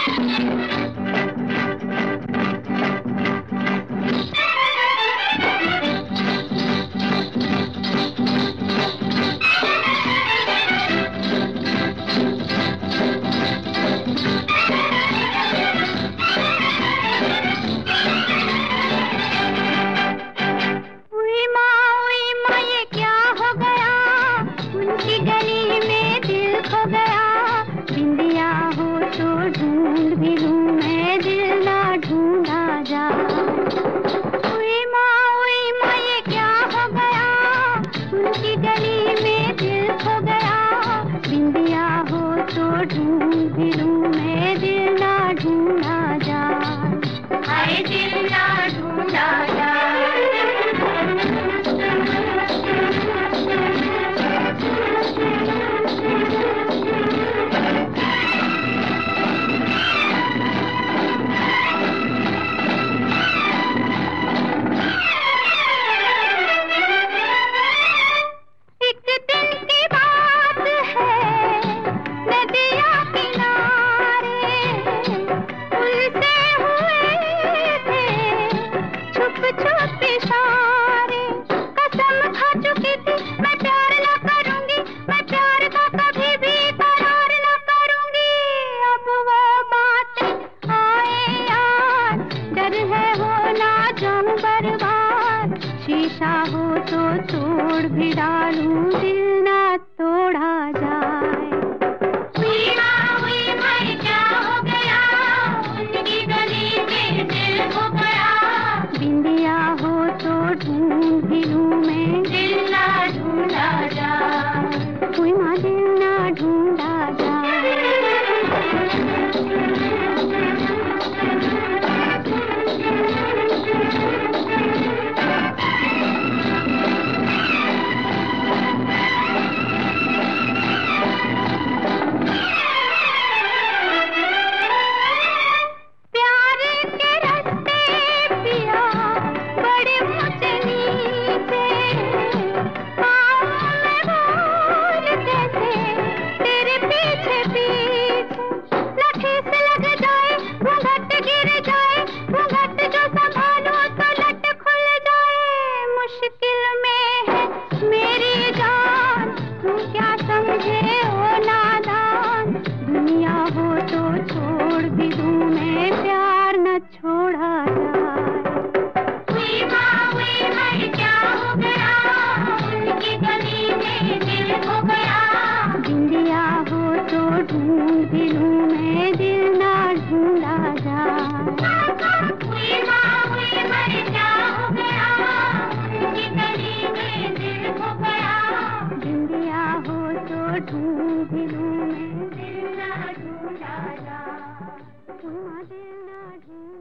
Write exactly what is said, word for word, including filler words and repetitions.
ढूंढ भी लूं मैं, दिल ना ढूंढा जा। उई माँ उई माँ ये क्या हो गया, उनकी गली में दिल खो गया। बिंदिया हो तो ढूंढ भी लूं मैं, दिल ना ढूंढा जा। हाय दिल ना ढूंढा जा। शीशा हो तो तोड़ भी डालूं, दिल ना तोड़ा जाए। उई माँ उई माँ ये क्या हो गया, उनकी गली में दिल खो गया। बिंदिया हो तो ढूंढ भी लूं मैं, दिल ना ढूंढा जाए। उई माँ दिल ना ढूंढा जाए। छोड़ भी दूं मैं, प्यार न छोड़ा जाए। उई माँ उई माँ ये क्या हो गया, उनकी गली में दिल खो गया। बिंदिया हो तो ढूंढ भी लूं मैं, दिल ना ढूंढा जाए। उई माँ उई माँ ये क्या हो गया, उनकी गली में दिल खो गया। बिंदिया हो तो ढूंढ भी लूं मैं, दिल ना ढूंढा जा। दिल ना ढूंढ